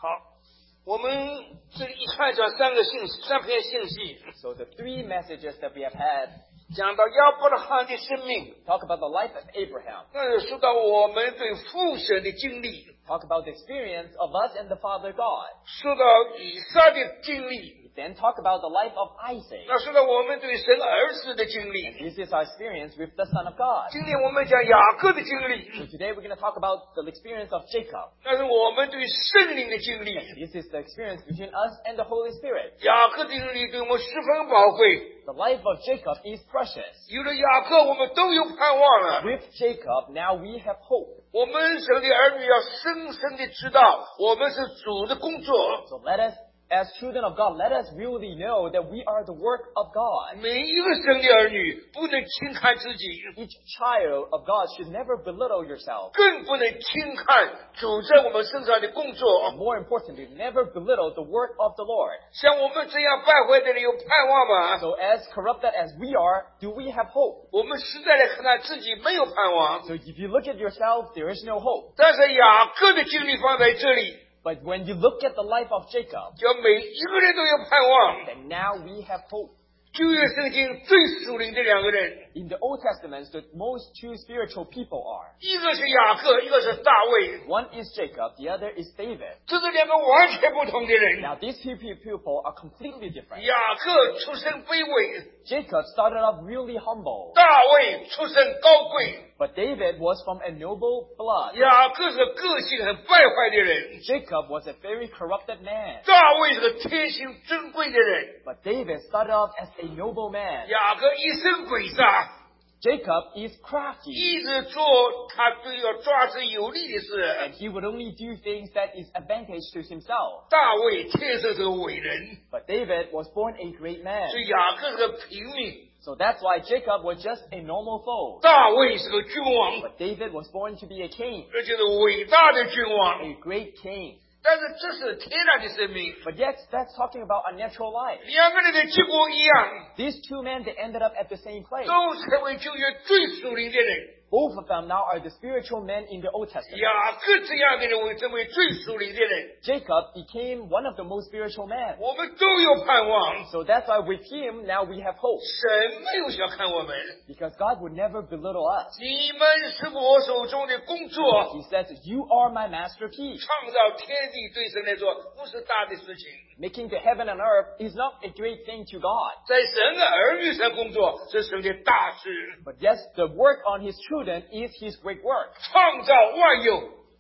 我们这里一看讲三篇信息， So the three messages that we have had 讲到亚伯拉罕的生命， talk about the life of Abraham, 那就说到我们对父神的经历， talk about the experience of us and the Father God. 说到以撒的经历， Then talk about the life of Isaac. 那说到我们对神儿子的经历， This is our experience with the Son of God. 今天我们讲雅各的经历， So today we're going to talk about the experience of Jacob. 那是我们对圣灵的经历。 This is the experience between us and the Holy Spirit. 雅各的经历对我们十分宝贵， The life of Jacob is precious. 有了雅各，我们都有盼望了。 With Jacob, now we have hope. 我们神的儿女要深深的知道，我们是主的工作。 So let us, as children of God, let us really know that we are the work of God. 每一个神的儿女不能轻看自己， Each child of God should never belittle yourself. 更不能轻看主在我们身上的工作。 More importantly, never belittle the work of the Lord. 像我们这样败坏的人有盼望吗？ So as corrupted as we are, do we have hope? 我们实在的看看自己没有盼望。 So if you look at yourself, there is no hope. 但是雅各的经历放在这里， But when you look at the life of Jacob, 叫每一个人都有盼望。 then now we have hope. 旧约圣经最属灵的两个人， In the Old Testament, the most two spiritual people are. 一个是雅各，一个是大卫， One is Jacob, the other is David. 这是两个完全不同的人。 Now these two people are completely different. 雅各出身卑微， Jacob started off really humble, 大卫出身高贵。 but David was from a noble blood. 雅各是个性很败坏的人， Jacob was a very corrupted man, 大卫是个天性珍贵的人。 but David started off as a noble man. 雅各一生诡诈， Jacob is crafty, 一直做他对要抓住有利的 and 事。 he would only do things that is advantage to himself. 大卫天生是个伟人， But David was born a great man. 所以雅各是个平民， So that's why Jacob was just a normal foe. 大卫是个君王， But David was born to be a king, 而且是伟大的君王。 a great king. 但是这是天然的生命， But yet, that's talking about a natural life. 两个人的结果一样， These two men, they ended up at the same place. 都成为旧约最属灵的人。 Both of them now are the spiritual men in the Old Testament. 雅各这样的人会成为最属灵的人， Jacob became one of the most spiritual men. 我们都有盼望。 So that's why with him, now we have hope. 神没有小看我们， Because God would never belittle us. 你们是我手中的工作。 He says, you are my masterpiece. 创造天地对神来说不是大的事情， Making the heaven and earth is not a great thing to God. 在神的儿女上工作是神的大事。 But yes, the work on his children is his great work. 创造万有，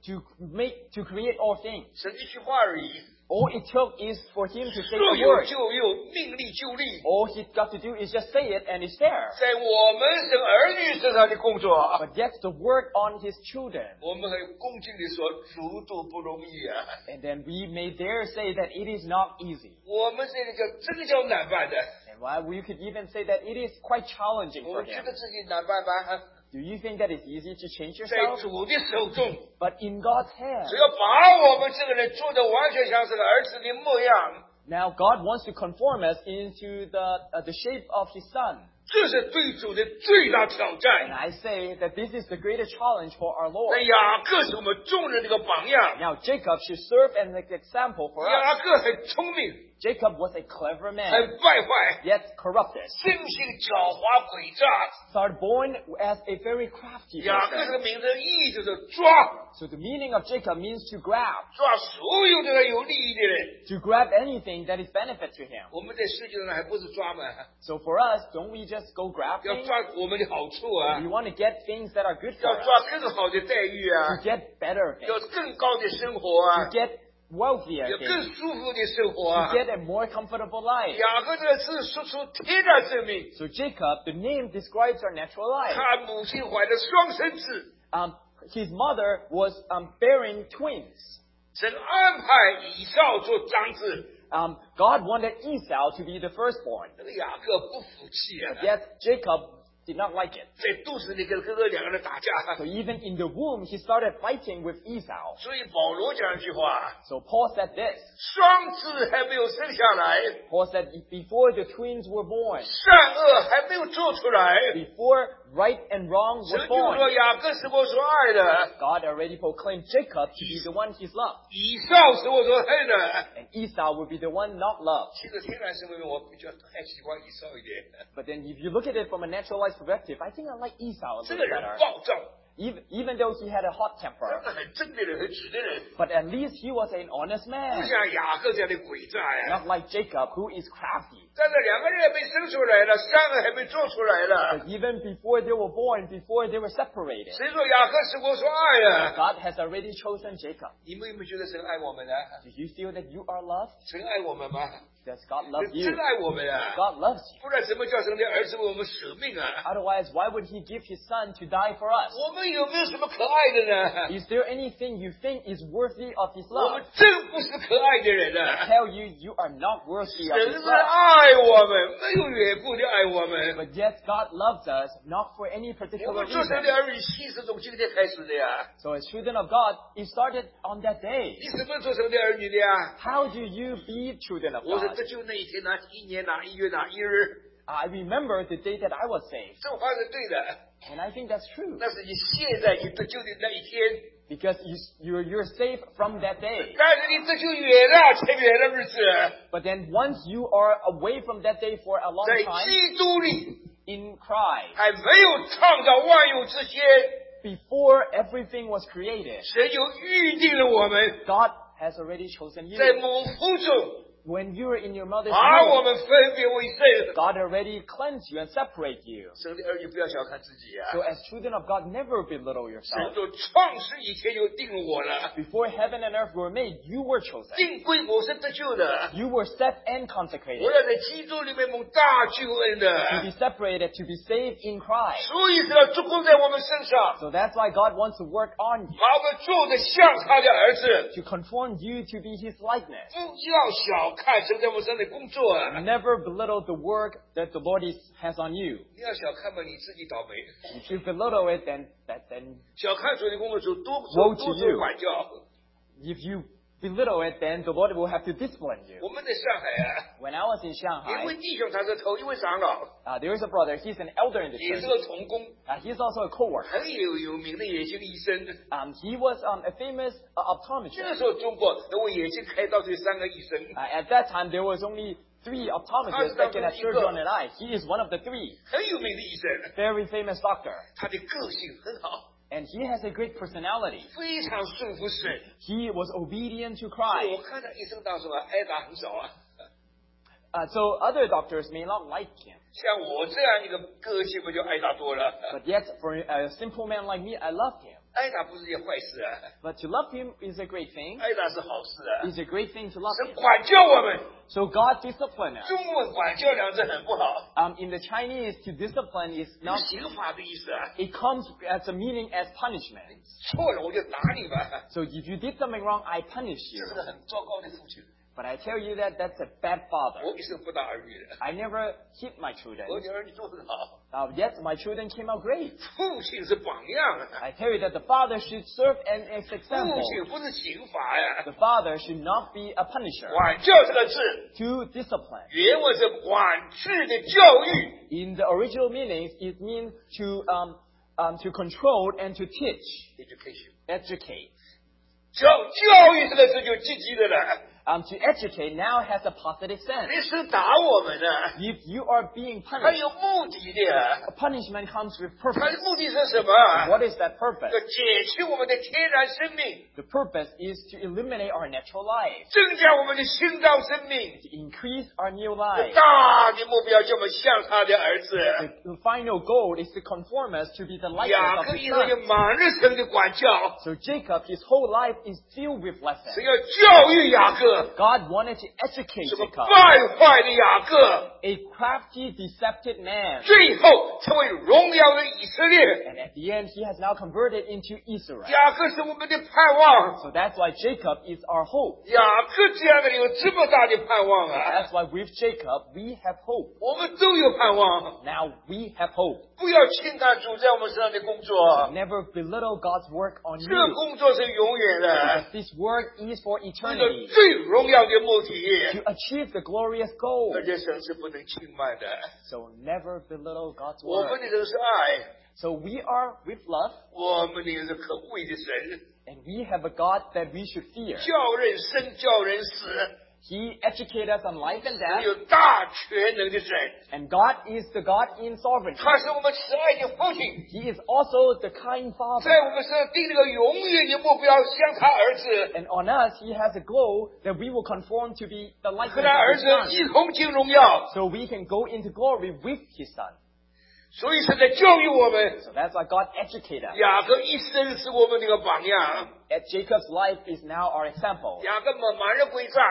To create all things. 神一句话而已。 All it took is for him to say 若 a 有 word. 就有，命立就立。 All he's got to do is just say it and it's there. 在我们神儿女身上的工作， But yet the work on his children. 我们很恭敬地说，主都不容易啊。 And then we may dare say that it is not easy. 我们这个真的叫难办的。 And why we could even say that it is quite challenging 我 for 们觉 him. 得自己难办吗？ Do you think that it's easy to change 在 yourself? 主的手中， But in God's hand. 只要把我们这个人做的完全像是个儿子的模样， Now God wants to conform us into the shape of his son. 这是对主的最大挑 And 战。 I say that this is the greatest challenge for our 那 Lord. 雅各是我们众人的一个榜样。 Now Jacob should serve as an example for us. 雅各很聪明， Jacob was a clever man, 很败坏， yet corrupted. 生性狡猾诡诈。 Started born as a very crafty 雅各这 person. 个名字的意义就是抓， So the meaning of Jacob means to grab. 抓所有对他有利益的人。 To grab anything that is benefit to him. 我们在世界上还不是抓吗？ So for us, don't we just go grab 要 things? 抓我们的好处啊 We，want to get things that are good for 要 us. 抓更好的待遇啊 To，get better 要 things. 更高的生活啊 To，get wealthier 要更 things. 舒服的生活 To 啊。 get a more comfortable life. 雅各这个字说出天然生命， So Jacob, the name describes our natural life. 他母亲怀的双生子， His mother was bearing twins. 神安排以扫做长子， God wanted Esau to be the firstborn. 这个雅各不服气 But 啊， yet Jacob did not like it. 在肚子里跟哥哥两个人打架。 So even in the womb, he started fighting with Esau. 所以保罗讲一句话： So Paul said this. 双子还没有生下来， Paul said, before the twins were born, 善恶还没有做出来， before right and wrong 神 were 就说 born, 雅各是我所爱的， God already proclaimed Jacob to be the one he's loved, 以扫是我所恨的。 and Esau would be the one not loved. 其实天然是因为我比较太喜欢以扫一点， But then if you look at it from a naturalized perspective, I think I like Esau a 这 little 个人 better. 暴躁， Even though he had a hot 他 temper, 是很正的人，很直的人， but at least he was an honest 不 man, 像雅各这样的诡诈呀。 not like Jacob, who is crafty. 但是两个人也被生出来了，善恶还没做出来了。 But even before they were born, before they were separated, 谁说雅各是我所爱的？ God has already chosen Jacob. 你们有没有觉得神爱我们呢？ Do you feel that you are loved? 神爱我们吗？ Does God love 真 you? 爱我们啊！ God loves you. 不然什么叫神的儿子为我们舍命啊？ Otherwise, why would he give his son to die for us? 我们有没有什么可爱的呢？ Is there anything you think is worthy of his 我们 love? 真不是可爱的人 I 啊！ tell you, you are not worthy of 神 his 是 love. 爱我们，没有缘故的爱我们。 But yet God loves us, not for any 我 particular 们做神 reason. 的儿女，其实从今天开始的呀。 So as children of God, it started on that day. 你什么做神的儿女的呀？ How do you be children of 我是 God? 得救那一天哪一年哪一月哪一日， I remember the day that I was saved. 这话是对的。 And I think that's true. 那是你现在你得救的那一天。 Because you're saved from that day. 但是你得救远了，前面的日子， But then once you are away from that day for a long 在 time, 基督里 in Christ, 还没有创造万有之前， before everything was created, 神就预定了我们 God has already chosen 在 you. 母腹中 When you were in your mother's 把我 womb, 们分别为圣。 God already cleansed you and separate you. 神的儿女不要小看自己啊！ So as children of God, never belittle 神 yourself. 从创世以前就定了我了， Before heaven and earth were made, you were chosen. 定规我是得救的， You were set and 我 consecrated 要在基督里面蒙大救恩 to 的， be separated, to be saved in Christ. 所以是要做工在我们身上， So that's why God wants to work on you, 把我们做的像他的儿子。 to conform you to be His likeness. 不要小看神在我们身上的工作啊！ Never belittle the work that the Lord has on you. 你要小看嘛，你自己倒霉。 If you belittle it, then 小看主的工作就多 Woe to 多受 you. 管教。 if you belittle it, then the Lord will have to discipline you. 我们在上海啊， When I was in 一 Shanghai, 位弟兄他是头一位长老， there is a brother. He's an elder in the 也 church. 是个童工， He's also a co-worker. 很有名的眼睛医生。 He was a famous 那 optometrist. 个时候中国能为眼睛开刀只有3个医生， At that time, there was only 3 optometrists that can have surgery on an eye. He is one of the 3. 很有名的医生。 Very famous doctor. 他的个性很好， And he has a great personality. 非常顺服神。 He was obedient to 我 Christ. 看他一生当中啊，挨打很少啊。 So other doctors may not like him. 像我这样一个个性，不就挨打多了？ But yet, for a simple man like me, I love him. 挨打不是件坏事啊， But to love him is a great thing. 挨打是好事啊。 It's a great thing to love 神 him. 管教我们， So God discipline us. 中文管教两字很不好， In the Chinese, to discipline is 有 not. 刑罚的意思啊。 It comes as a meaning as punishment. 错了我就打你吧， So if you did something wrong, I punish 这 you. 是个很糟糕的父亲。 But I tell you that that's a bad father. 我一生不打儿女的， I never hit my children. 我的儿女都很好。 Yet my children came out great. 父亲是榜样啊， I tell you that the father should serve as 父 example. 亲不是刑罚呀。 The father should not be a punisher. 管教这个字， To discipline. 原文是管制的教育 In the original meanings, it means to control and to teach, （education）。 educate. 教育这个字就积极的了。 To educate now has a positive sense. 你是打我们呢， If you are being 它 punished, 有目的的。 punishment comes with 它 purpose. 的目的是什么？ What is that purpose? 要减去我们的天然生命， The purpose is to eliminate our natural life, 增加我们的心脏生命。 to increase our new life. 大的目标叫我们像他的儿子。 The final goal is to conform us to be the likeness 雅 of 各 his 一生有 son. 满日神的管教， So Jacob, his whole life is filled with 是 lessons. 要教育雅各， God wanted to educate 这个 Jacob, 败坏的雅各， a crafty, deceptive man. 最后成为荣耀的以色列。 And at the end, he has now converted into Israel. 雅各是我们的盼望， So that's why Jacob is our hope. 雅各这样的人有这么大的盼望啊！ That's why with Jacob, we have hope. 我们都有盼望。 Now we have hope. 不要轻看主在我们身上的工作， Never belittle God's work on 这个 you. 工作是永远的， Because this work is for 为了 eternity. 最荣耀的目的， To achieve the glorious goal. 而且神是不能轻慢的。 So never belittle God's 我们 work. 的神是爱， So we are with love. 我们的是可畏的神， And we have a God that we should fear. 叫人生，叫人死， He educates us on life and 是 death. 有大全能的神， And God is the God in sovereignty. 他是我们慈爱的父亲， He is also the kind 在 Father. 我们身上定了个永远的目标，像他儿子， And on us, He has a goal that we will conform to be the 和 likeness 他 of 儿 His 子 Son. 一同进荣耀。 So we can go into glory with His Son. 所以神在教育我们， So that's why God educates us. 雅各一生是我们的一个榜样。 Jacob's life is now our example. 雅各满人诡诈，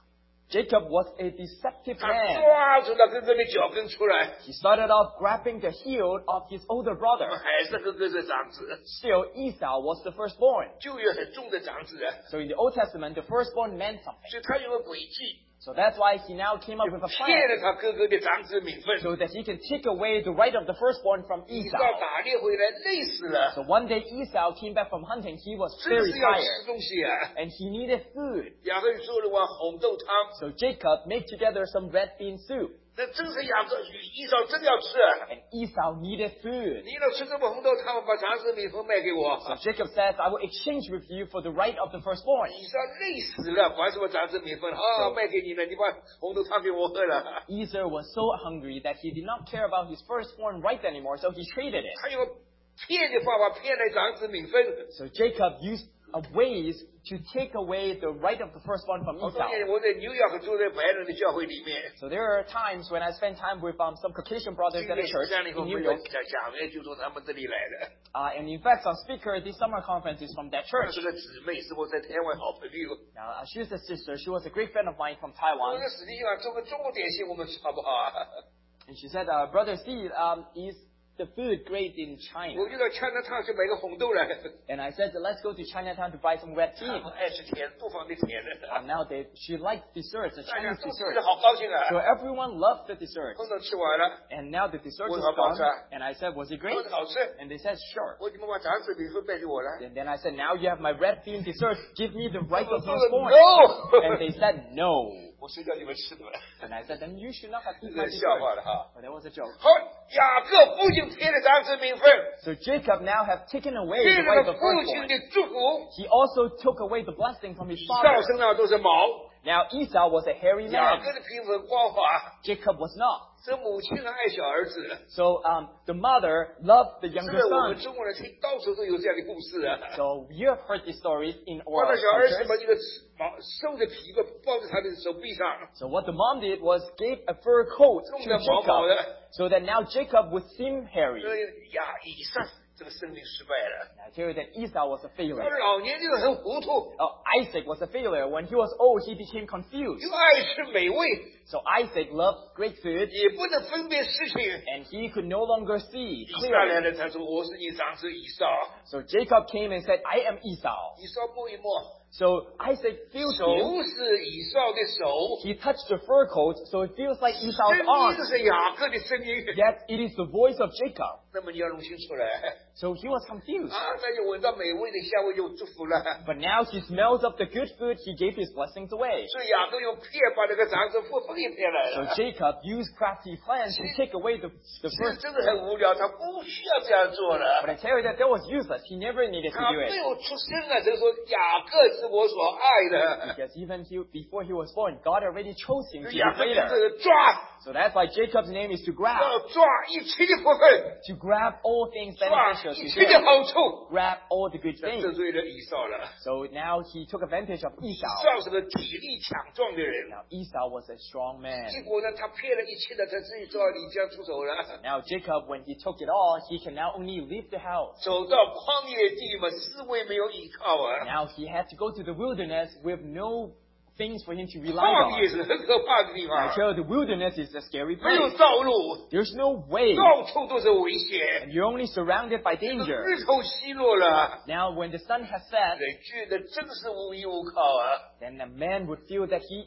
Jacob was a deceptive 他 man. 抓住了哥哥的脚跟出来， He started off grabbing the heel of his older brother. 还是哥哥是长子， Still, Esau was the firstborn. 就业很重的长子啊， So in the Old Testament, the firstborn meant something. 所以他有个诡计， So that's why he now came up with a 骗 plan 了他哥哥的长子名分。 so that he can take away the right of the firstborn from 以 Esau. 扫打猎回来累死了， So one day Esau came back from hunting. He was 真的 very 是要吃 tired 东西啊。 and he needed food. 雅各做了碗红豆汤， So Jacob made together some red bean soup 那正是雅各与以扫真的要吃啊。 and Esau needed food. 你要吃这碗红豆汤，把长子名分卖给我。 So Jacob says, I will exchange with you for the right of the firstborn. 以扫累死了，管什么长子名分啊，卖给你了，你把红豆汤给我喝了。 Esau was so hungry that he did not care about his firstborn right anymore, so he traded it. 他用骗的方法骗来长子名分。 So Jacob used ways to take away the right of the firstborn from 好多年 Esau. 我在纽约住在白人的教会里面， So there are times when I spend time with some Caucasian brothers 今 at a 年 church 这样的一个 in New 会 York. 讲员就从他们这里来的。 And in fact, some speaker this summer conference is from that 她 church. 是个姊妹，是我在台湾好朋友。 Now, she's a sister. She was a great friend of mine from 我 Taiwan. 说实际上做个中国点心，我们吃好不好啊？ And she said, Brother Steve, is the food great in 我 China? 就到川菜汤去买个红豆来。 And I said, let's go to Chinatown to buy some red 他 bean. 们爱吃甜，多放点甜的。 Now she likes desserts, the 大家 Chinese 都吃 dessert. 的好高兴 So 啊！ everyone loved the dessert. 红豆吃完了， And now the dessert is Well, how about gone. that? And I said, was it 说 great? 的好吃。 And they said, sure. 我怎么把长子名分卖给我了？ And then I said, now you have my red bean dessert. Give me the right 我 of 说了 firstborn. And they no， said, no. 我谁叫你们吃的嘛？ And I said, then you should not have 这 eaten my 是笑话 dessert. 了哈。 But that was a joke. 好，雅各不仅骗了长子名分， So Jacob now has taken away 骗 the 了 right 个 of 父亲 firstborn. 的祝福。 He also took away the blessing from his 以扫 father. 身上都是毛， Now Esau was a hairy 雅 man. 各的皮肤很光滑， Jacob was not. 这母亲爱小儿子。 So the mother loved the 是 younger 不是我们 son. 中国人听到处都有这样的故事啊？ So you have heard these stories in 把 oral 那小儿子 cultures. 把一个毛瘦的皮包包在他的手臂上， So what the mom did was gave a fur coat 弄 to 得毛毛 Jacob 的。 so that now Jacob would seem hairy. 以撒这个生命失败了， And I tell you that Esau was a 他 failure. 老年就很糊涂， Isaac was a failure. When he was old, he became confused. 又爱吃美味， So Isaac loved great food, 也不能分辨事情。 and he could no longer see 以撒来 clearly. 了，他说：“我是你长子以扫。 So Jacob came and said, I am Esau. ” 以扫摸一摸， So Isaac feels 手 him. 是以扫的手， He touched the fur coat, so it feels like 声 Esau's 音 arm. 是雅各的声音。 Yet it is the voice of Jacob. 那么你要弄清楚了， So he was confused. 那就闻到美味的香味就祝福了。 But now he smells of the good food, he gave his blessings away. 所以雅各用骗把那个长子分给骗来 So 了。 Jacob used crafty plans to take away the 这 first. 真的很无聊，他不需要这样做 But 了。 I tell you that was useless. He never needed to 他 do 没 it. 有出生啊，就是说雅各是我所爱的。 Because even before he was born, God already chose him to be 雅各就 greater. 是抓， So that's why Jacob's name is to 要 grab. 抓一切的福分， To grab all things 抓 beneficial 一 to 切的 him. 好处。 Grab all the good 得 things. 罪了以扫了。 So now he took advantage of 以 Esau. 扫是个体力强壮的人， Now Esau was a strong man. 结果呢，他骗了一切的，他自己就要离家出走了。 Now Jacob, when he took it all, he can now only leave the house. 走到旷野地嘛，四围没有依靠啊。 Now he had to go to the wilderness with no things for him to rely 旷野 on. 是很可怕的地 I 方， tell you, the wilderness is a scary 没有 place. 道路， There's no way. 到处都是危险， And you're only surrounded by danger. 日头西落了， Now when the sun has set, 人觉得真是无依无靠啊。 then a man would feel that he is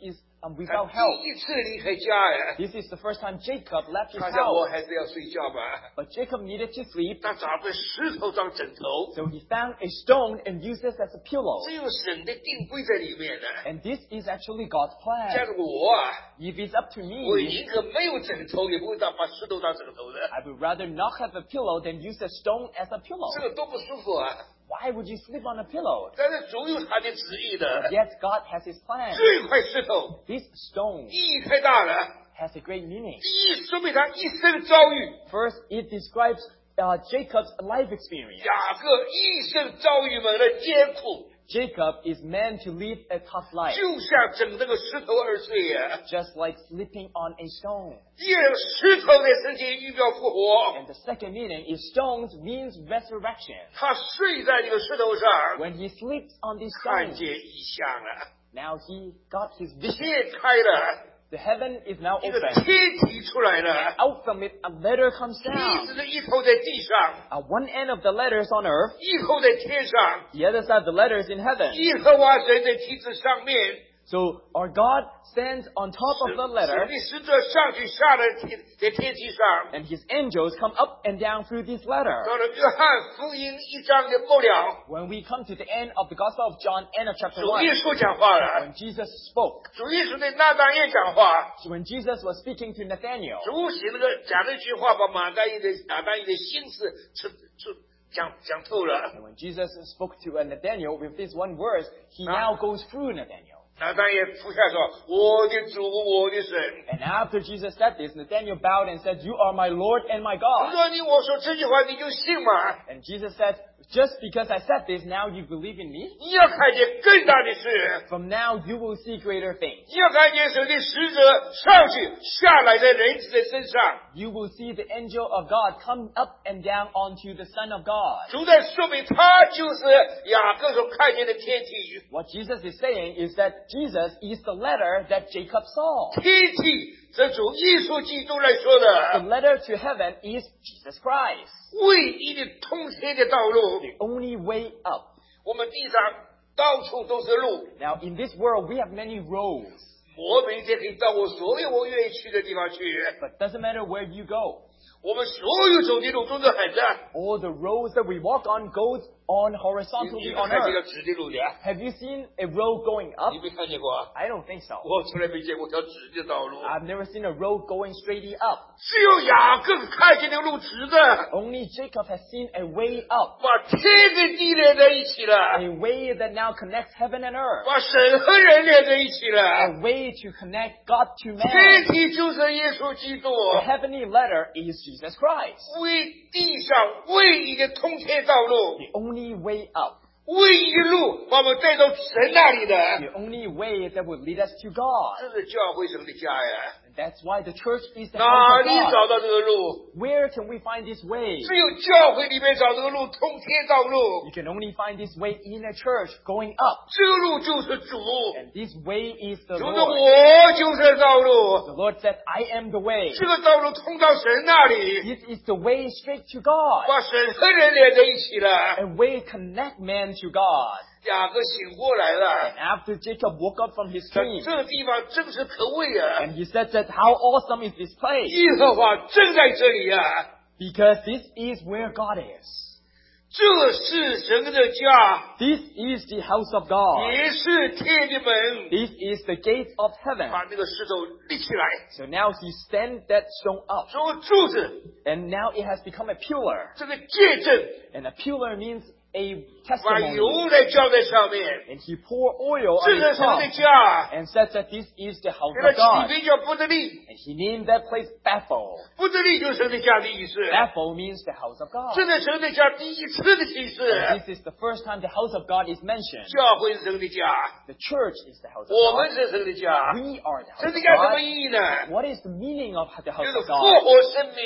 without 第 help. 一次离开家呀， This is the first time Jacob left his 他想我 house. 还是要睡觉吧。 But Jacob needed to sleep, 他找个石头当枕头， so he found a stone and used it as a pillow. 只有神的定规在里面的。 And this is actually God's 像 plan. 我啊， If it's up to 我 me, 宁可没有枕头，也不会把石头当枕头的， I would rather not have a pillow than use a stone as a 这 pillow. 个多不舒服啊！ Why would you sleep on a pillow? 但是主有他的旨意的， Yes, God has his plan. 这块石头 This stone 意义太大了。 has a great meaning. 第一，说明他一生遭遇， First, it describes Jacob's life experience. 雅各一生遭遇们的艰苦， Jacob is meant to live a tough life, 就像整这个石头而睡呀。 just like sleeping on a stone. 第二，石头的神经预表复活， And the second meaning is stones means resurrection. 他睡在这个石头上， When he sleeps on this 看 stone, 见异象了， now he got his vision. 天开了， The heaven is now 一个 open. 天体出来了， Out from it, a letter comes 梯 down. 子的一头在地上， At one end of the letter is on earth, 一头在天上， the other side of the letter is in heaven. 耶和华神在梯子上面， So our God stands on top of the 神 letter, 的使者上去下来在天梯上。 and his angels come up and down through this letter. 到了约翰福音1章的末了， When we come to the end of the Gospel of John, end of chapter 主耶 1, 稣讲话了， when Jesus spoke, 主耶稣对拿但业讲话， when Jesus was speaking to Nathanael, 主写那个讲那句话，把马但业的心思讲透了。 and when Jesus spoke to Nathanael with this one verse, he now goes through Nathanael. 拿但业俯下说：“我的主，我的神。” And after Jesus said this, Nathanael bowed and said, "You are my Lord and my 我 God." 说我说这句话你就信吗？ And Jesus said, "Just because I said this, now you believe in me? 你要看见更大的事， From now you will see greater things. 你要看见神的使者上去下来在人子的身上。 You will see the angel of God come up and down onto the Son of God." 主在说明他就是雅各所看见的天体。 What Jesus is saying is that Jesus is the letter that Jacob saw. 天体，这主耶稣基督来说 The 的， letter to heaven is Jesus Christ, 唯一的通天的道路。 the only way up. 我们地上到处都是路， Now, in this world, we have many roads, 我每天可以到我愿意去的地方去。 but doesn't matter where you go. 我们所有走的路都是横的， All the roads that we walk on goes on 你 horizontally 没 on 看见个 earth. 直的路的？ Have you seen a road going up? 你没看见过啊？ I don't think so. 我从来没见过条直的道路， I've never seen a road going straightly up. 只有雅各看见的路直的， Only Jacob has seen a way up, 把天跟地连在一起了， a way that now connects heaven and earth, 把神和人连在一起了。 a way to connect God to 天 man. 体就是耶稣基督， The heavenly letter is Jesus Christ, 为地上唯一的通天道路， the only way up, 唯一的路把我们带到神那里的， the only way that would lead us to God. 这是教会神的家呀。 And that's why the church is the 哪 house 里 of 找 God. 到这个路？ Where can we find this way? 只有教会里面找这个路，通天道路。 You can only find this way in a church going up. 这个路就是主， And this way is the 主的 Lord. 我就是道路。 The Lord said, "I am the way." 这个道路通到神那里， This is the way straight to God. 把神和人连在一起了。 A way connect man to God. 雅各醒过来了 And，after Jacob woke up from his 这 dream, 这个地方真是可畏啊！ and he said that how awesome is this place? 耶和华正在这里啊！ Because this is where God is. 这是神的家， This is the house of God. 也是天的门。 This is the gate of heaven. 把那个石头立起来， So now he stand that stone up. 做柱子， And now it has become a pillar. 这个见证， And a pillar means a 把 testimony. 油来浇在上面。 And he poured oil 这 on 是 his 神的 top 家， and said that this is the house 给他 of God. 起名叫不得力。 And he named that place Bethel. 不得力就是神的家的意思。 Bethel means the house of God. 这是神的家第一次的启 And 示。 this is the first time the house of God is mentioned. 教会是神的家， The church is the house of 我们 God. 是神的家。 We are the house 神 of 的家什么 God. 意义呢？ What is the meaning of the 就 house 是 of 复 God? 活生命。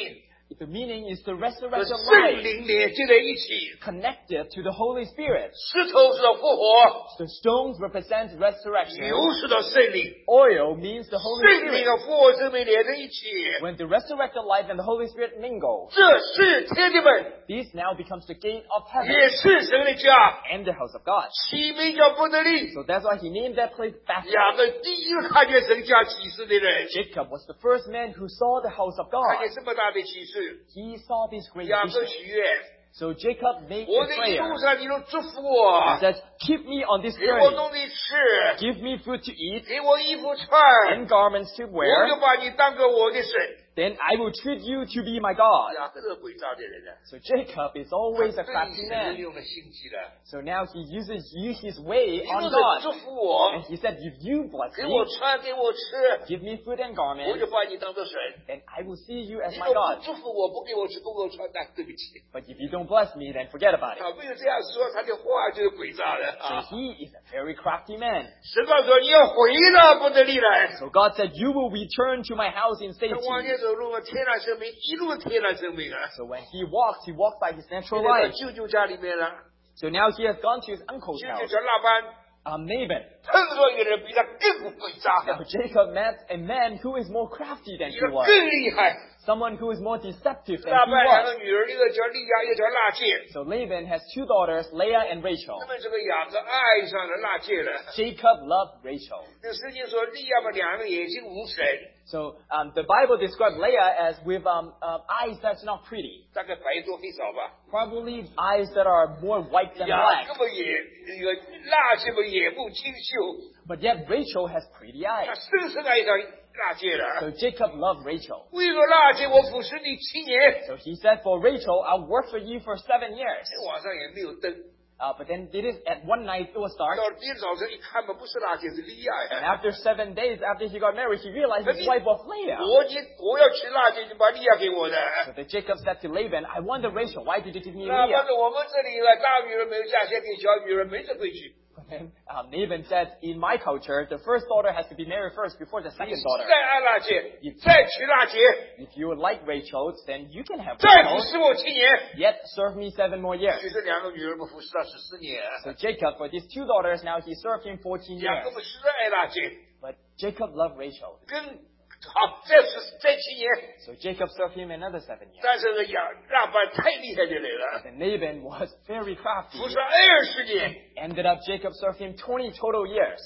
The meaning is the 和 resurrection 圣 life 灵连接在一起。 connected to the Holy Spirit. 石头是复活， The stones represent 油 resurrection. 是到圣灵， Oil means the Holy 圣灵 Spirit. 和复活生命连在一起。 When the resurrected life and the Holy Spirit mingle, 这是天的门， this now becomes the gate of heaven 也是神的家， and the house of God. 起名叫不得力。 So that's why he named that place Bethel. 雅各第一个看见神家启示的人， Jacob was the first man who saw the house of 看 God. 见这么大的启示， He saw this great 雅各 vision. 许愿， So Jacob made 我 a 的一 prayer 路上你都祝福我 and，said, keep me on this 给我 journey. 东西吃， Give me food to eat 给我衣服穿， and garments to 我 wear. 就把你当做我的神。 Then I will treat you to be my God. 雅各这个诡诈的人呢， So Jacob is always a 对 crafty 神 man. 用了心机了， So now he uses his way 你 on 若是 God. 祝福我 And，he said, if you bless 给我 me, 穿，给我吃， give me food and 我 garments, 就把你当做神。 then I will see you as 你 my 若 God. 不祝福我，不给我吃，不给我穿，那对不起。 But if you don't bless me, then forget about it. 他没有这样说，他的话就是诡诈的 So 啊。 he is a very crafty man. 神告诉我，你要回到不得力来。 So God said, you will return to my house in 他 safety. 往前走路嘛，天然生命，一路天然生命啊。 So when he walked by his 现 natural 在到 life. 舅舅家里面了， So now he has gone to his uncle's 舅舅 house, 叫拉班， Laban. 碰到一个人比他更诡诈 Now Jacob met a man who is more crafty than 比 he 他 was. 更厉害。 Someone who is more deceptive than 拉 he 班两 was. 个女儿，一个叫利亚，一个叫拉结。 So Laban has 2 daughters, Leah and Rachel. 那么这个雅各爱上了拉结了。 Jacob loved Rachel. 这圣经说利亚把两个眼睛无神， So the Bible described Leah as with eyes that's not pretty. 大概白多黑少吧。 Probably eyes that are more white than 雅 black. 各嘛也那个拉结嘛眼目清秀， But yet Rachel has pretty 他 eyes. 深深爱上拉结了。 So Jacob loved Rachel. 为了拉结，我服侍你7年。 So he said, for Rachel, I'll work for you for 7 years. 晚上也没有灯， But then at one night it was dark. 到第二早晨一看嘛，不是拉结，是利亚 And 呀。 after 7 days after he got married, he realized his wife was Leah. 我要娶拉结，你把利亚给我的。 So then Jacob said to Laban, I wanted Rachel. Why did you give me 那 Leah? 反正我们这里啊，大女人没有嫁先给小女人，没这规矩。 And Laban said, in my culture, the first daughter has to be married first before the 你 second daughter. 再爱拉结，再娶拉结， If you would like Rachel, then you can have 再服 Rachel. 侍我7年。 Yet serve me 7 more years. 其实两个女人们服侍他14年。 So Jacob, for these 2 daughters, now he served him 14 雅各 years. 们实在爱拉结， But Jacob loved Rachel. 跟好再7年。 So Jacob served him another 7 years. 但是这个拉班太厉害的人了， And Laban was very crafty. 服侍20年 Ended up Jacob served him 20 total years.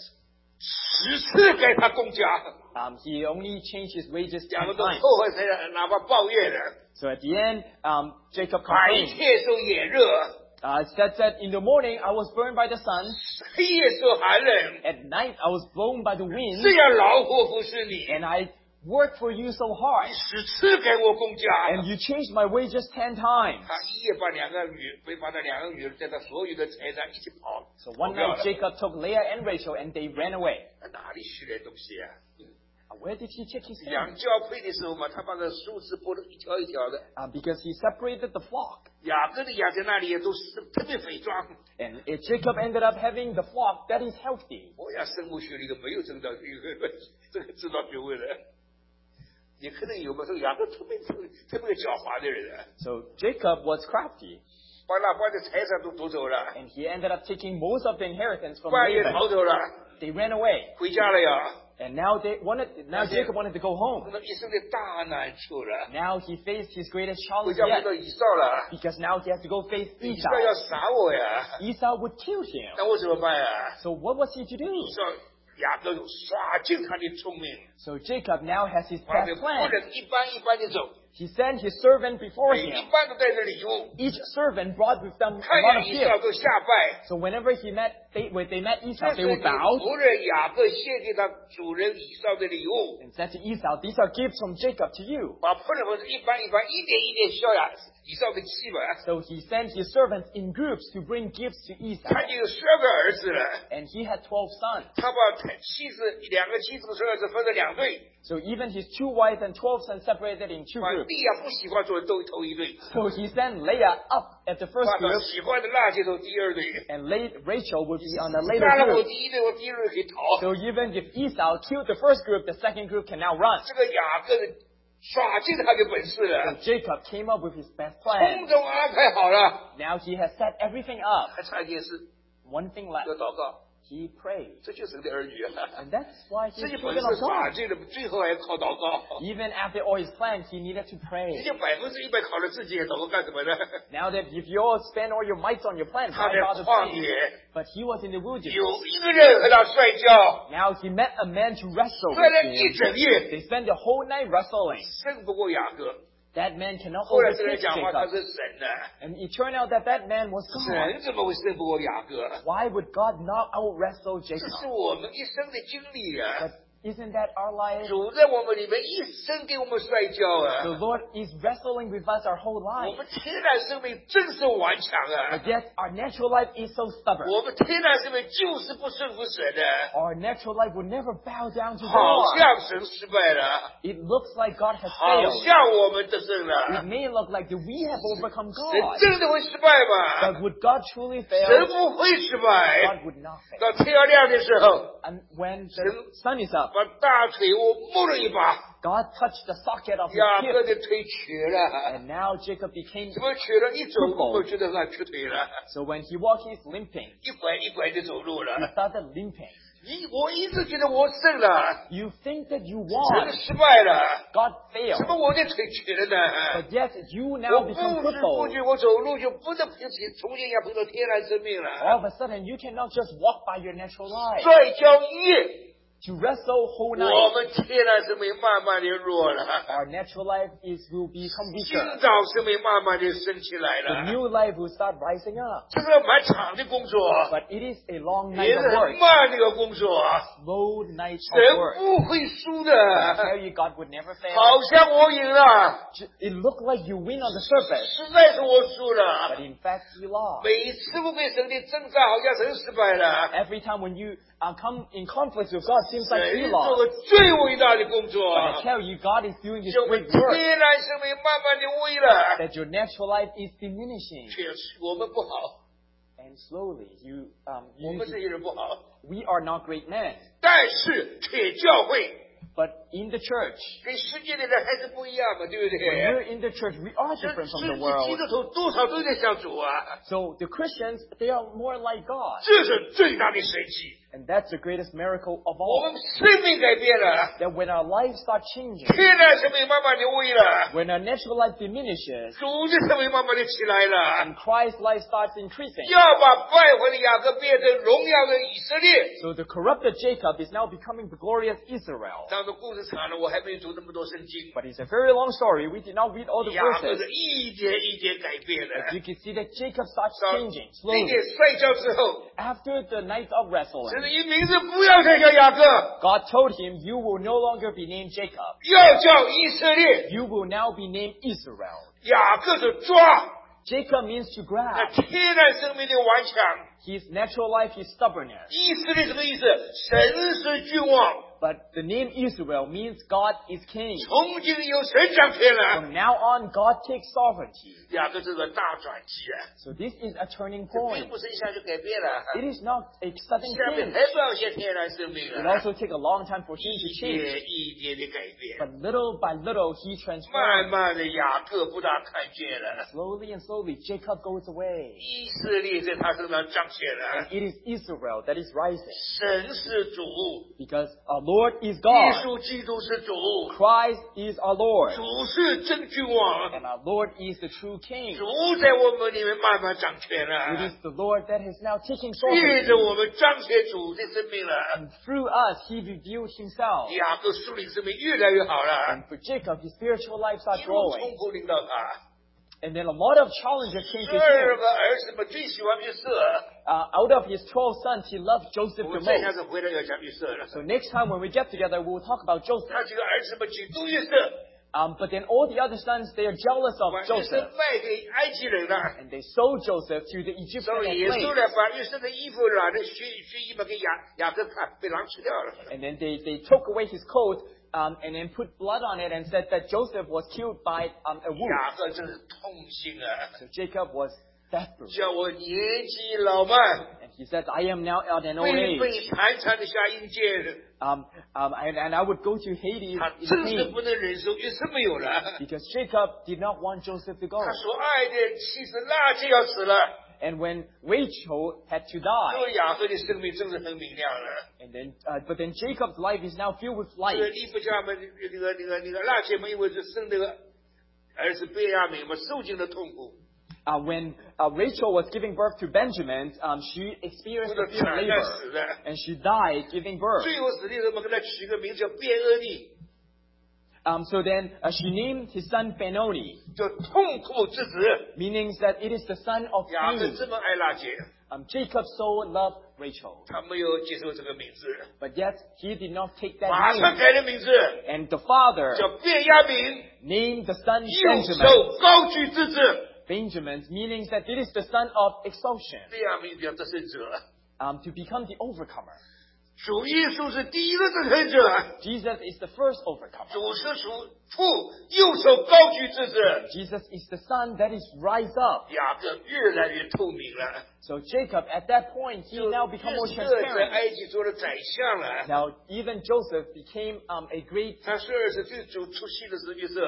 ，10次给他公家， He only changed his wages 两个 10 都 times. 凑合起来，哪怕抱怨的， So at the end, Jacob 白 complained. 天受炎热， Said, in the morning I was burned by the sun. 黑夜受寒冷， At night I was blown by the 这 wind. 样劳苦服侍你， And I worked for you so hard. 10次给我公家。 And you changed my wages 10 times. 他一夜把把那两个女人带到所有的财产一起跑， So one 跑掉 night 了 Jacob took Leah and Rachel and they ran away. 哪里学来东西啊？ Where did he take his 养 things? 交配的时候嘛，他把那树枝剥得一条一条的。 Because he separated the flock. 雅各的羊在那里也都是特别肥壮。 And Jacob ended up having the flock that is healthy. 我呀，生物学里头没有这个这个指导学位的，也可能有吧。这个雅各特别狡猾的人啊， So Jacob was crafty. 把那把的财产都夺走了， And he ended up taking most of the inheritance from 半夜 Laban. 逃走了， They ran away. 回家了呀。 And now Jacob wanted to go home. 那一生的大难处了， Now he faced his greatest 回 challenge 家碰 yet. 到以扫了， Because now he has to go face 以扫要 Esau. 杀我呀， Esau would kill him. 那我怎么办呀？ So what was he to do? 以扫雅各耍尽他的聪明， So Jacob now has his 他 best 的仆 plan. 人一般一般的走， He sent his servant before 每一 him. 般都带着礼物， Each servant brought with them a 看 lot of 见以扫 gifts. 都下拜。 So whenever when they met 这 Esau, 是 they 你 would bow 仆人雅各献给他主人以扫的礼物， and said to Esau, "These are gifts from Jacob to you." 把仆人们一般一般一点一点消呀以扫的气吧。 So he sent his servants in groups to bring gifts to Esau. 他就有12个儿子了， And he had 12 sons. 他把两个妻子和儿子分成2队， So even his 2 wives and 12 sons separated in 2 把 groups. 利亚不喜欢做头一队， So he sent Leah up at the first 把他 group, 喜欢的拉接到第2队。 and Rachel would be on the later 杀了我 group. 第1队，我第2队可以逃。 So even if Esau killed the first group, the second group can now run. 这个雅各的耍尽他的本事 So 了， Jacob came up with his best 通 plan. 通安排好了， Now he has set everything up. 还差一件事， One thing left. 要祷告， He prayed. 这就是神的儿女啊。 And that's why 自 he's 己本 children 事 of 耍 God. 尽了，最后还靠祷告。 Even after all his plans, he needed to 已 pray. 经100%靠了自己，祷告干什么呢？ Now that if you all spend all your might on your plan, 他 why 在 bother 旷 praying? 野 But he was in the wilderness. 有一个人和他摔跤， Now he met a man to wrestle 摔了 with 一 him. 整夜， They spent the whole night wrestling. 胜不过雅各。 That man cannot 后来这个人 overtake 讲话，他 Jacob. 是神呢、 And it turned out that that man was God. 神怎么会胜不过雅各？ Why would God not out wrestle 这 Jacob? 是我们一生的经历啊！ But isn't that our life? 主在我们里面一生给我们摔跤 The 啊！ Lord is wrestling with us our whole 我 life. 们天然生命真是顽强啊！ But yet our natural life is so stubborn. 我们天然生命就是不顺服神的， Our natural life will never bow down to 好 God. 像神失败了， It looks like God has 好 failed. 像我们得胜 It 了， may look like that we have overcome 神 God. 真的会失败吗？ But would God truly 神 fail? 不会失败。 God would not fail. 到天要亮的时候， And when the sun is up, 把大腿我摸了一把， God touched the socket of his 雅各 hip. 的腿瘸了。 And now Jacob became 怎么瘸了？一走路我觉得他瘸腿了， so when he walked, he's limping. 一拐一拐的走路 He 了。 started limping. 我一直觉得我胜了， You think that you 神 won. 失败了， God 怎么 failed. 我的腿瘸了呢？ But yet you 我 now 不 become 知不 crippled. 觉我走路就不能重新要碰到天然生命 All 了。 of a sudden, you cannot just walk by your natural life. 摔跤一夜， To wrestle whole 我 night, 们天然生命慢慢的弱了， our natural life will become 今 weaker. 早生命慢慢的升起来 The 了。 new life will start rising up. 这个蛮长的工作， But it is a long 也 night 是 of 很 work, 慢的一个工作。 slow night 神 of work. 不会输 But I 的， tell you, God would never fail. 好像我赢了， It looked like you win on the surface, 实在是我输 but 了。 in fact you lost. 每一次我跟神的征战，好像神失败了。 Every time when you come in conflict with God, seems like 神 you 做 lost. 个最伟大的工作， But I tell you, God is doing His 就我们 great work. 天然生命慢慢的微了， That your natural life is diminishing, 确实我们不好， and slowly 我们这些人不好， we are not great men. 但是且教会 But in the church, 跟世界的人还是不一样嘛，对不 when 对？ we're in the church, we are 这 different from 基 the world. 督徒多少都在向主啊， So the Christians, they are more like God. 这是最大的神迹。 And that's the greatest miracle of 我 all. 们生命改变了， That when our lives start changing, 天然生命慢慢的微了， when our natural life diminishes, 主的生命慢慢的起来了， and Christ's life starts increasing. 要把败坏的雅各变成荣耀的以色列。 So the corrupted Jacob is now becoming the glorious Israel. 当然故事长了，我还没读那么多圣经。 But it's a very long story. We did not read all the 雅各 verses. 是一点一点改变 But 了 you。can see that Jacob starts 到 changing 那 slowly. 天摔跤之后， After the night of 神 wrestling, 的一名字不要再叫雅各， God told him, you will no longer be named Jacob. 要叫以色列。 You will now be named Israel. 雅各是抓， Jacob means to 那 grab. 天然生命的顽强。 His natural life is stubbornness. 以色列什么意思？神是君王， But the name Israel means God is king. 从今由神掌权了。 From now on, God takes sovereignty. 雅各是个大转机啊， So this is a turning 这并 point. 不是一下就改变了， It is not a sudden 下面 change. 还不要些天然生命 It 啊， also takes a long time for him to 一 change. 点一点的改变。 But little by little, he 慢 transforms. 慢的，雅各不大看见了， Slowly and slowly, Jacob goes away. 以色列在他身上彰显了 And。it is Israel that is rising. 神是主， Because our Lord is 耶 God. 稣基督是主， Christ is our Lord. 主是真君王， And our Lord is the true King. 主在我们里面慢慢掌权 It 了， is the Lord that has now taken 借 sovereignty. 着我们彰显主的生命了。 And through us, he revealed himself. 雅各属灵生命越来越好了， And for Jacob, his spiritual life 一 started 路 growing. 冲破领导他。 And then a lot of challenges came to 12 him. 个儿子们最喜欢约瑟， Out of his 12 sons, he loved Joseph 我 the 们这下 most. 子回来要讲约瑟了。 So next time when we get together, we'll talk about 他 Joseph. 几个儿子们嫉妒约瑟， But then all the other sons, they are jealous 把 of 约瑟 Joseph. 卖给埃及人了。 And they sold Joseph to the 所 Egyptian 以耶稣 slaves. 呢，把约瑟的衣服染的血衣服给雅各看，被狼吃掉了。 And then they took away his coat and then put blood on it and said that Joseph was killed by a wolf. 雅各真是痛心啊！ So Jacob was desperate. 叫我年纪老迈， And He said, I am now at an old 背 age. 背惨惨的下阴间， And I would go to Hades 他 in 真是 pain 不能忍受，于是没有了。 because Jacob did not want Joseph to go. 他所爱的妻子拉就要死了， And when Rachel had to 因 die, 为雅各的生命真是很明亮了。 but then Jacob's life is now filled with 这 light. 个利不加们那个拉结们因为是生那个儿子贝亚敏嘛，受尽了痛苦， When Rachel was giving birth to Benjamin, she 为 experienced 了 a fear 惨 of 淡死 labor, 的。 and she died giving birth. 最后死的人们给他取个名叫变厄利， So then she named his son Benoni, 叫痛苦之子。 meaning that it is the son of 雅各 pain. 这么爱拉结， Jacob so loved Rachel, 他没有接受这个名字， but yet he did not take that 马上 name. 改了名字， And the father 叫变亚敏， named the son 右 Benjamin. 手高举之子。 Benjamin, meaning that it is the son of exaltation, 变亚敏叫得胜者， to become the overcomer. 主耶稣是第一个得胜者， Jesus is the first overcomer. 主是属父右手高举之子。 Jesus is the son that is rise up. 雅各越来越透明了， So Jacob, at that point, he now become more 在 transparent. 埃及做了宰相了。 Now, even Joseph became a great 他12岁主出戏的时候就是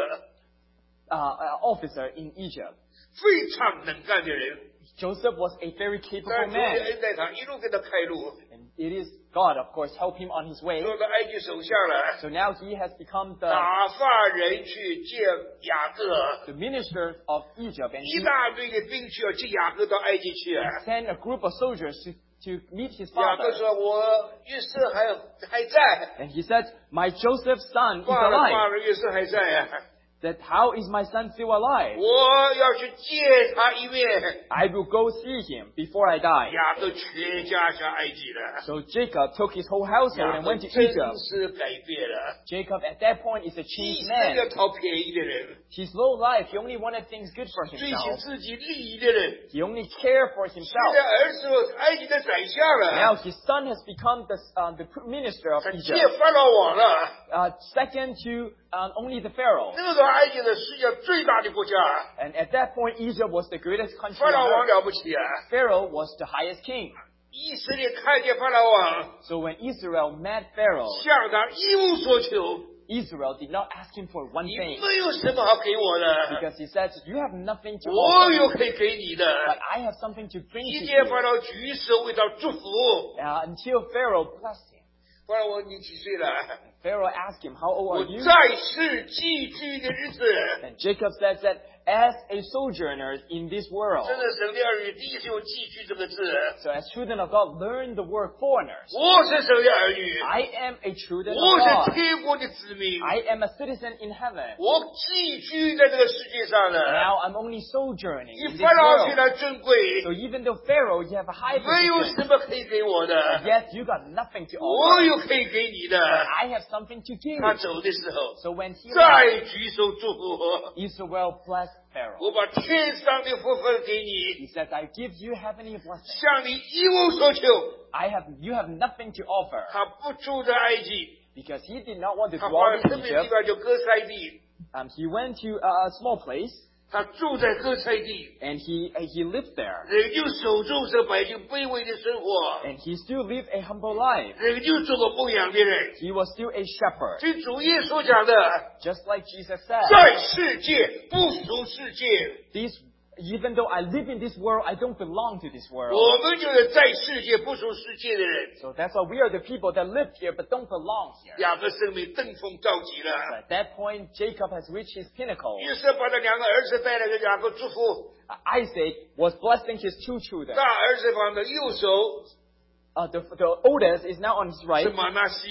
officer in Egypt. 非常能干的人， Joseph was a very 但 capable 主也 man. 恩待他，一路给他开路， And it is God, of course, help him on his way. 做到埃及首相了。 So now he has become the 打发人去见雅各， minister of Egypt. And 一 he 大堆的兵去要接雅各到埃及去。 sent a group of soldiers to meet his 雅各 father. 说：“我约瑟还在， And he said, my Joseph's son is 挂了 alive. 了，约瑟还在呀。 That how is my son still alive? 我要去见他一面。 I will go see him before I die. 雅各全家下埃及了， So Jacob took his whole household 雅 and 各 went to 真 Egypt. 是改变了。 Jacob at that point is a 一 changed 生要 man. 讨便宜的人， His low life, he only wanted things good for 追求 himself. 自己利益的人， He only cared for 现 himself. 在儿子埃及的宰相 Now 了， his son has become the minister of 他接 Egypt, 法老王了。 second to only the Pharaoh. 那个时候埃及的世界最大的国家， And at that point, Egypt was the greatest country 法老 on 王 earth. 了不起啊！ Pharaoh was the highest king. 以色列看见法老王， So when Israel met Pharaoh, 向他一无所求， Israel did not ask him for one 你 thing 没有什么好给我的， because he said, you have nothing to 我 offer, 有可以给你的。 but I have something to bring 一 to 见 you. 法老举手为他祝福， Until Pharaoh blessed him. 法老王你几岁了？ Pharaoh asked him, how old 我 are you? 在世寄居的日子， And Jacob said that as a sojourner in this world, 真的神的儿女第一次用寄居这个字。 so as children of God, learn the word foreigners. 我是神的儿女， I am a children 我 of 是 God. 天国的子民， I am a citizen in heaven. 我寄居在这个世界上了。 Now I'm only sojourning 以 in this 法老虽 world. 然尊贵， So even though Pharaoh, you have a high 没有 position, 什么可以给我的， yet you got nothing to 我 offer. 有可以给你的。 I have something to give. 他走的时候， So when he left, 再举手祝福我， Israel blessed Pharaoh. 我把天上的福分给你， He said, I give you heavenly blessings. 向你一无所求。 You have nothing to offer. 他不住在埃及， Because he did not want to 他 dwell 换 in 特别地 Egypt. 方叫哥塞地， He went to a small place 他住在哥塞地， and he lived there. 仍旧守住这百姓卑微的生活， And he still lived a humble life. 仍旧做个牧羊的人。 He was still a shepherd. 这主耶稣讲的， Just like Jesus said, 在世界不属世界， even though I live in this world, I don't belong to this world. 我们就是在世界不属世界的人。 So that's why we are the people that live here but don't belong here. 雅各生命登峰造极了。 At that point, Jacob has reached his pinnacle. 约瑟把他两个儿子带来给雅各祝福， Isaac was blessing his two children. 大儿子放在右手 The oldest is now on his right. 是马纳西，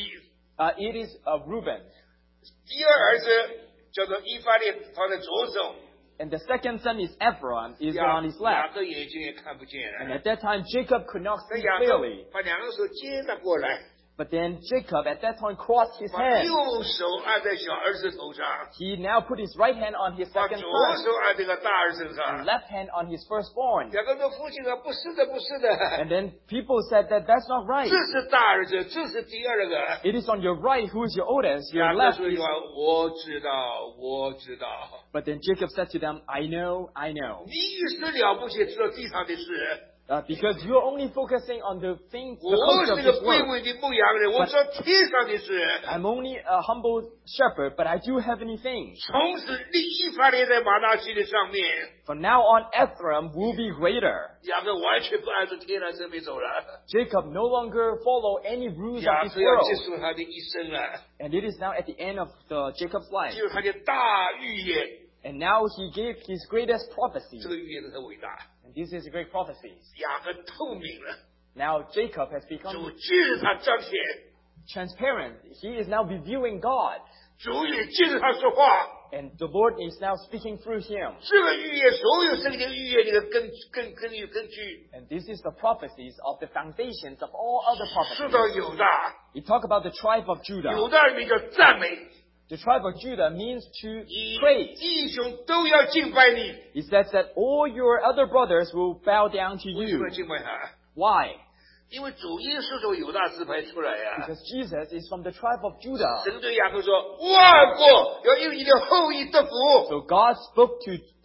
It is Reuben. 第二儿子叫做以法莲放在左手， And the second son is Ephron, is 雅 on his 雅 left. 各眼睛也看不见 And 了。 at that time, Jacob could not 那 see 雅各 clearly. 把两个手接了过来， But then Jacob at that time crossed his 把 hands. 右手按在小儿子头上， He now put his right hand on his 把 second 左 son 手按这个大儿身 and 上。 left hand on his firstborn. 雅各说：“父亲啊，不是的，不是的， And then people said that that's not right. 这是大儿子，这是第二个。” It is on your right who is your oldest, your 雅各 left 说一 is... 句话：“我知道，我知道。 But then Jacob said to them, I know, I know. 你越是了不起，知道地上的事。 Because you're only focusing on the things, the 我 culture 是 of 个 this 卑 world. 微的牧羊人，我知道天上的事。 I'm only a humble shepherd, but I do heavenly things. 从此立以法莲在马拿西的上面， From now on, Ephraim will be greater. 雅各完全不按照天然生命走了， Jacob no longer follow any rules 雅 of this 各要结 world. 束他的一生了， And it is now at the end of Jacob's life. 就是他的大预言。 And now he gave his greatest prophecy. 这个预言很伟大， And this is a great prophecy. 雅各透明了， Now Jacob has 主 become 借着他彰显， transparent. He is now reviewing God. 主也借着他说话。 And the Lord is now speaking through him. 这个预言，所有圣经预言里的根据， And this is the prophecies of the foundations of all other 说 prophecies. 到犹大， We talk about the tribe of 犹 Judah. 大里面叫赞美， The tribe of Judah means to 你 praise. 弟兄都要敬拜你。 It says that all your other brothers will bow down to 为什么 you. 要敬拜他？ Why? 因为主耶稣从犹大支派出来呀、 Because Jesus is from the tribe of Judah. 神对雅各说：“万国要因你的后裔得福。 So God spoke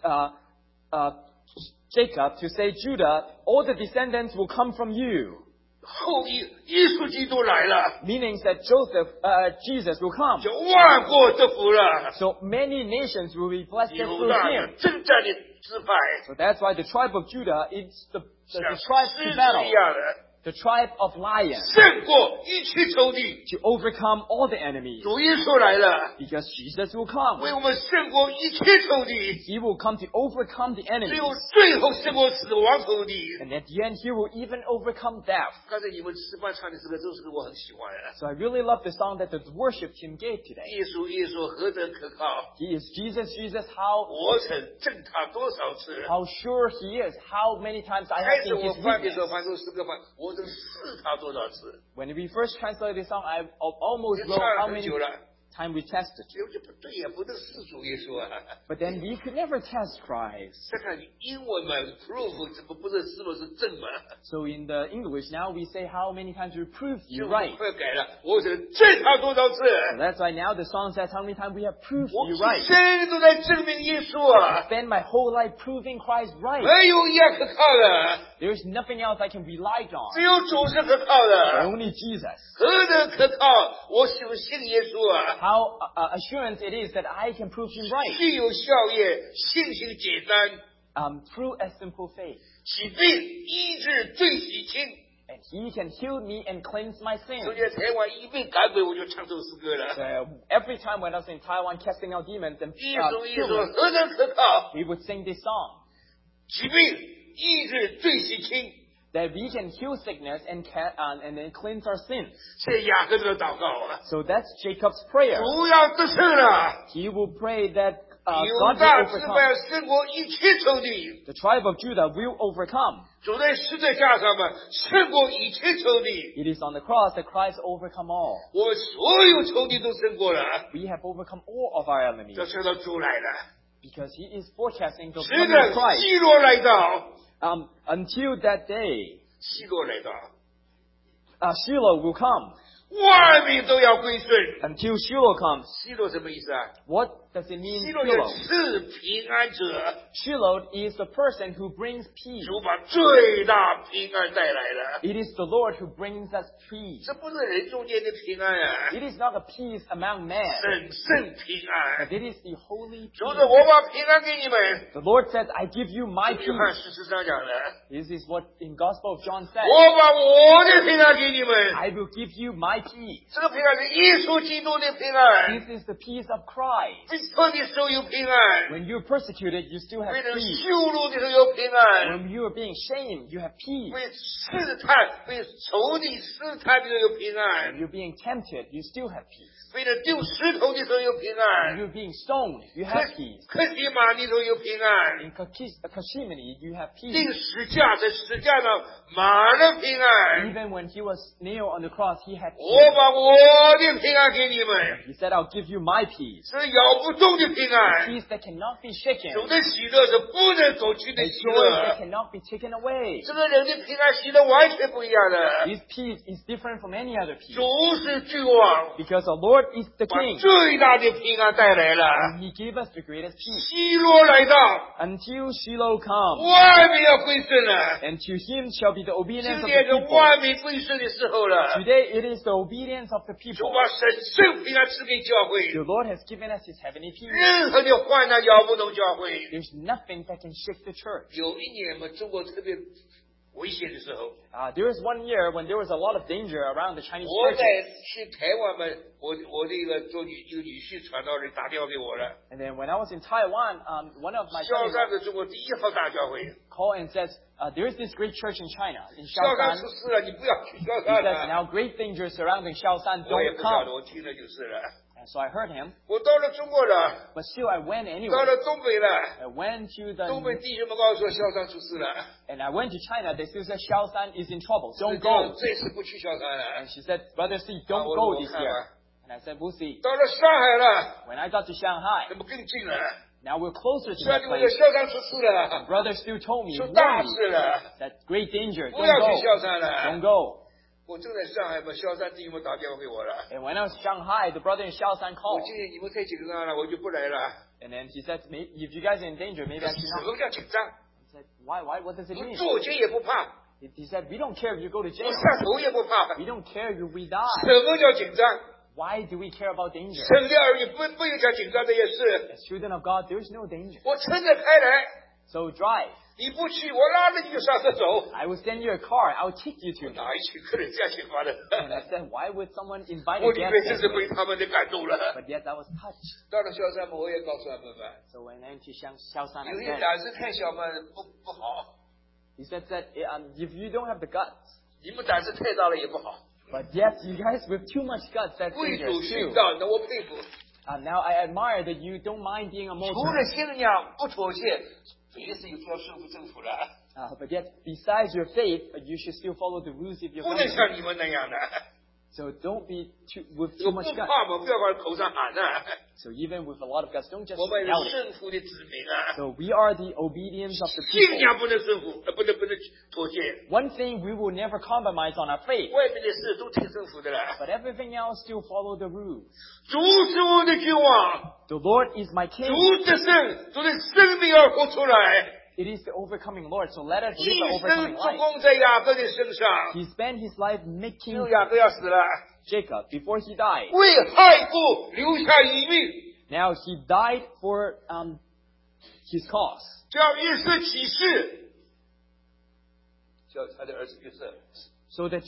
to Jacob to say, Judah, all the descendants will come from you. 后裔耶稣基督来了， Meaning that Jesus will come. 叫万国得福了。 So many nations will be blessed 犹 through 大 him. 征战的支派， So that's why the tribe of Judah is the 像 tribe 狮 to 子 battle. 一样的， The tribe of lions. 胜过一切仇敌。 To overcome all the enemies. 主耶稣来了， Because Jesus will come. 为我们胜过一切仇敌， He will come to overcome the 只 enemies. 有最后胜过死亡仇敌。 And at the end, he will even overcome death. 刚才你们吃饭唱的这个，这首歌我很喜欢啊。 So I really love the song that the worship team gave today. 耶稣，耶稣何等可靠！ He is Jesus, Jesus, how 我曾证他多少次？ sure he is, how many times I 开 have 始 seen 我 his 翻的时候 witness. 翻出诗歌翻，我曾试他多少次？ When we first translated this song, I almost 也 wrote 唱 how 了很 many 久了， times we tested. 结果就不对呀，不能试主耶稣啊！ But then we could never test Christ. 再看英文嘛，proof 怎么不是试了是证嘛？ So in the English now we say how many times we proved 就 you right. 快改了，我曾证他多少次？ So that's why now the song says how many times we have proved 我 you 一 right. 生都在证明耶稣 I 啊！ spend my whole life proving Christ right. 没有一样可靠的， There's nothing else I can rely 只 on. 有主是可靠的。 Only Jesus. 何等可靠！我信耶稣啊！ How assurance it is that I can prove him right 具有效业，信心简单， through a simple faith. 起病医治最喜庆。 And he can heal me and cleanse my 昨 sins. 天台湾一病赶鬼，我就唱这首诗歌了。 Every time when I was in Taiwan casting out demons and 耶稣耶 healing, 稣何等可靠！ we would sing this song. 起病医治最喜庆。 That we can heal sickness and then cleanse our sins. 这雅各的祷告啊， So that's Jacob's prayer. 主要得胜了。 He will pray that 犹 God 大 will 支 overcome. 派胜过一切仇敌。 The tribe of Judah will overcome. 主在十字架上面胜过一切仇敌。 It is on the cross that Christ overcome all. 我们所有仇敌都胜过了。 We have overcome all of our enemies 这想到主来了， because He is forecasting the 直 coming 等 of Christ. 希罗来到， Until that day, 希罗来到， Shiloh will come. 万民都要归顺。 Until Shiloh comes. 希罗什么意思啊？ What does it mean, 希罗就 Shiloh? 是平安者， Shiloh is the person who brings peace. 主把最大平安带来了。 It is the Lord who brings us peace. 这不是人中间的平安啊， It is not a peace among men, 神圣平 but 安。 it is the holy 主 peace. 说：“我把平安给你们。 The Lord says, I give you my ” 约翰 peace. 14章讲的， This is what in Gospel of John says. 我把我的平安给你们。 I will give you my peace. 这个平安是耶稣基督的平安， This is the peace of Christ. 被迫的时候有平安， When you're persecuted, you still have 被人 peace. 羞辱的时候有平安， When you are being shamed, you have peace. 被试探、被仇敌试探的时候有平 When 安， you're being tempted, you still have peace. 被人丢石头的时候有平 When 安， you're being stoned, you have peace. 克西玛的时候有平安， In Kashimini, you have 钉 peace. 十架在十架上满了平安。 Even when he was nailed on the cross, he had 我我把我的平安给你们， He said, I'll give you my peace. 是摇不动的平安。 Peace that cannot be shaken. 主的喜乐是不能走去的 A 喜 joy that 乐。 cannot be taken away. 这个人的平安喜乐完全不一样的。 His peace is different from any other peace. 主是君王， Because the Lord is the 把 King. 最大的平安带来了。 And He gave us the greatest peace. 希罗来到， Until Shiloh comes. 万民要归顺了。 And to Him shall be the 今 obedience of 天 the 是 people. 万民归顺的时候了。 Today it is the obedience of the 主 people. 把神圣平安赐给教会， The Lord has given us His heavenly peace. 任何的患难摇不动教会。 There's nothing that can shake the church. 有一年嘛，中国特别危险的时候， There was one year when there was a lot of danger around the Chinese 我在 churches. 去台湾嘛，我的一个做一个女婿传道人打电话给我了， And then when I was in Taiwan, one of my 萧 brothers 山是中国第一号大教会， called and says, there is this great church in China, in 萧山 Shaoshan. 出事了，你不要去萧 He 山 says, 了。 now great danger surrounding Shaoshan, 我也 don't 不晓得， come. 我听了就是了。 And so I heard him, 我到了中国了， but still I went 到 anyway. 了东北了， I went to 东北 the, 弟兄们告诉我萧山出事了， and I went to China. They still said Shaoshan is in trouble. 是 Don't 这 go. 这次不去萧山了 And。she said, Brother Steve, don't Ah, go well, this okay. year. And I said, we'll see. 到了上海了， When I got to Shanghai, 那么更近了。 now we're closer to 虽然 that 你们的 place. 萧山出事了， Brother still told me, 出 warned 大 me 事了， that great danger, 不 don't 要去 go. 萧山了 Don't。go. 我正在上海嘛，萧山弟兄们打电话给我了。 And when I was in Shanghai, the brother in Shaoshan 我 called. 今天你们太紧张了，我就不来了。 And then he said to me, if you guys are in danger, maybe I 什 should not. 么叫紧张？ I said, why? What does it 我 mean? 坐监也不怕， He said, we don't care if you go to 我 jail. 上头也不怕。 We don't care if we die. 什么叫紧张？ Why do we care about danger? 神的儿女不影响紧张这件事。 As children of God, there is no danger. 我乘着开来， So drive. 你不去，我拉着你就上厕所。 I will send you a car. I will take you to. 哪一群客人这样请法的？ And I said, why would someone invite 我 a 里 guest 面真是 that 被 way? 他们的感动了。 But yet I was touched. 到了萧山嘛，我也告诉他们嘛， So when I went to Shaoshan, I 有些 said, 胆子太小嘛，不好； he said that if you don't have the guts, 你们胆子太大了也不好。 but yet you guys with too much guts, that's 为 dangerous 主殉 too. 道，那我佩服。 Now I admire that you don't mind being a 除 martyr. 了信仰不妥协，别的事就不要顺服政府了， But yet, besides your faith, you should still follow the rules of your 不能 government. 像你们那样的。 So don't be with 我 too 不 much guts. 怕嘛，不要往口上喊呐。 So even with a lot of guts, don't just 我们 shout 是 it. 顺服的子民啊， So we are the obedience of the 信 people. 仰不能顺服，不能妥协。 One thing we will never compromise on our faith, 外面的事都听政府的了。 but everything else still follow the rules. 主是我的君王， The Lord is my King. 主的圣，主的生命而活出来， It is the overcoming Lord. So let us 一 live the 生 overcoming 做 life. 工在雅各的身上。 He spent his life 只 making 有雅各要死了， Jacob before he died. 为害父留下一命， Now he died for his cause. 叫约瑟起誓，叫他的儿子约瑟， So that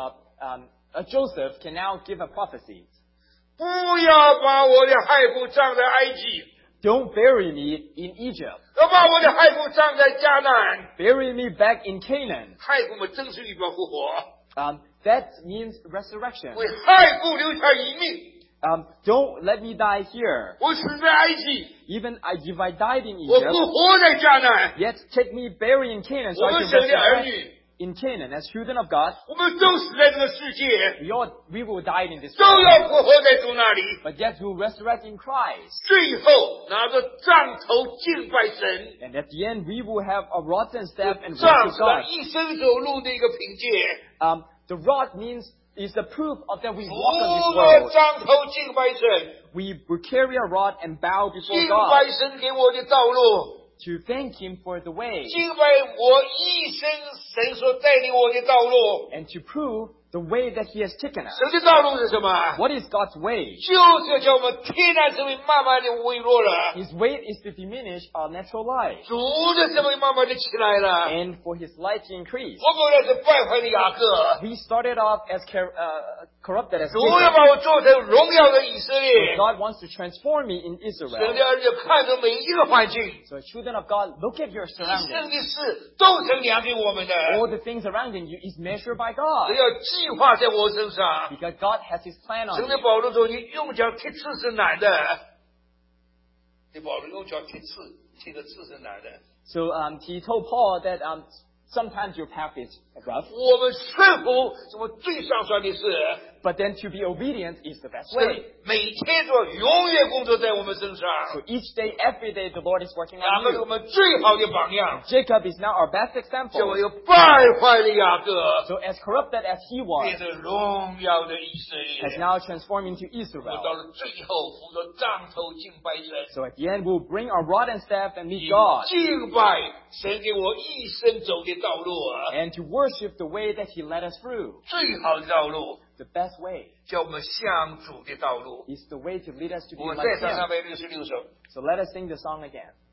Joseph can now give a prophecy. 不要把我的害父葬在埃及， Don't bury me in Egypt. 要把我的害父葬在迦南。 Bury me back in Canaan. 害父们真是预表复活， That means resurrection. 为害父留下一命。 Don't let me die here. 我死在埃及， Even if I died in 我 Egypt, 复活在迦南。 yet take me bury in Canaan so 我 I 们 can 神的儿 resurrect 女， in Canaan. As children of God, 我们都死在这个世界， we will die in this 都 world. 要复活在主那里。 But yet we will resurrect in Christ. 最后拿着杖头敬拜神， And at the end, we will have a rod and staff and 杖 worship 是 God. 一生走路的一个凭借。 The rod is the proof of that we 扶 walk on this 着 world. 杖头敬拜神， We will carry a rod and bow before 敬 God 拜神给我的道路， to thank Him for the way 敬拜我一生神所带领我的道路。 and to prove the way that He has taken us. 神的道路是什么？ What is God's way? 就是要叫我们天然生命慢慢的微弱了， His way is to diminish our natural life 主的生命慢慢的起来了。 and for His light to increase. 我本来是败坏的雅各， We started off as corrupted as 主要 Jacob. 把我做成荣耀的以色列。 God wants to transform me in 神 Israel. 的儿女看着每一个环境， So children of God, look at your 一生 surroundings. 的事都成量给我们的， All the things surrounding you is measured by God 只要计划在我身上。 because God has His plan on 神 you. 的保罗说：“你用脚踢刺是难的。”你保罗用脚踢刺，踢个刺是难的。 So he told Paul that sometimes your path is rough, 我们顺服是我最上算的事， But then to be obedient is the best 所以 way. 每天做永远工作在我们身上。 So each day, every day, the Lord is working 雅 on 各是我 you. 们最好的榜样， Jacob is now our best 这位 example. 有败坏的雅各， So as corrupted as he 变 was, 成荣耀的以色 has 列。 now transformed into 我们 Israel. 到了最后，扶着杖头敬拜神， So at the end, we'll bring our rod and staff and meet God 敬拜神给我一生走的道路啊， and to worship the way that he led us through. 最好的道路， The best way 叫我们向主的道路。 is the way to lead us to be 我 like 再唱 him. 366首。 So let us sing the song again.